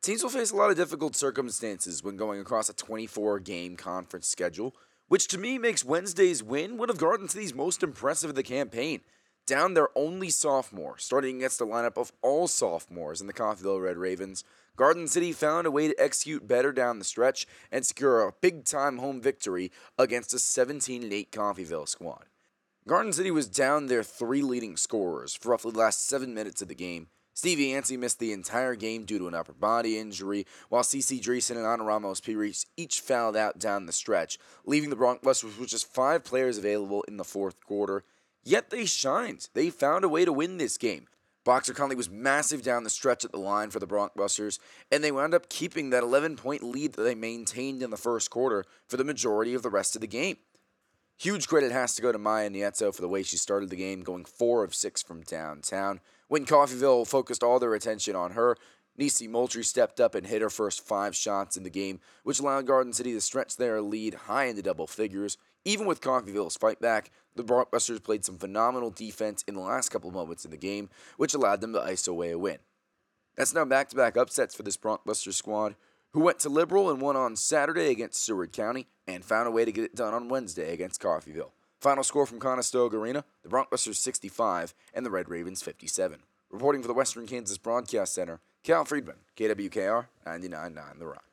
Teams will face a lot of difficult circumstances when going across a 24-game conference schedule, which to me makes Wednesday's win one of Garden City's most impressive of the campaign. Down their only sophomore, starting against a lineup of all sophomores in the Coffeyville Red Ravens, Garden City found a way to execute better down the stretch and secure a big-time home victory against a 17-8 Coffeyville squad. Garden City was down their three leading scorers for roughly the last 7 minutes of the game. Stevie Yancey missed the entire game due to an upper body injury, while CeCe Dreesen and Ana Ramos Pires each fouled out down the stretch, leaving the Bronxbusters with just 5 players available in the fourth quarter. Yet they shined. They found a way to win this game. Boxer Conley was massive down the stretch at the line for the Bronxbusters, and they wound up keeping that 11-point lead that they maintained in the first quarter for the majority of the rest of the game. Huge credit has to go to Maya Nieto for the way she started the game, going 4 of 6 from downtown. When Coffeyville focused all their attention on her, Nisi Moultrie stepped up and hit her first 5 shots in the game, which allowed Garden City to stretch their lead high into double figures. Even with Coffeyville's fight back, the Bronxbusters played some phenomenal defense in the last couple moments of the game, which allowed them to ice away a win. That's now back-to-back upsets for this Bronxbusters squad, who went to Liberal and won on Saturday against Seward County, and found a way to get it done on Wednesday against Coffeyville. Final score from Conestoga Arena, the Bronxbusters 65 and the Red Ravens 57. Reporting for the Western Kansas Broadcast Center, Cal Friedman, KWKR 99.9 The Rock.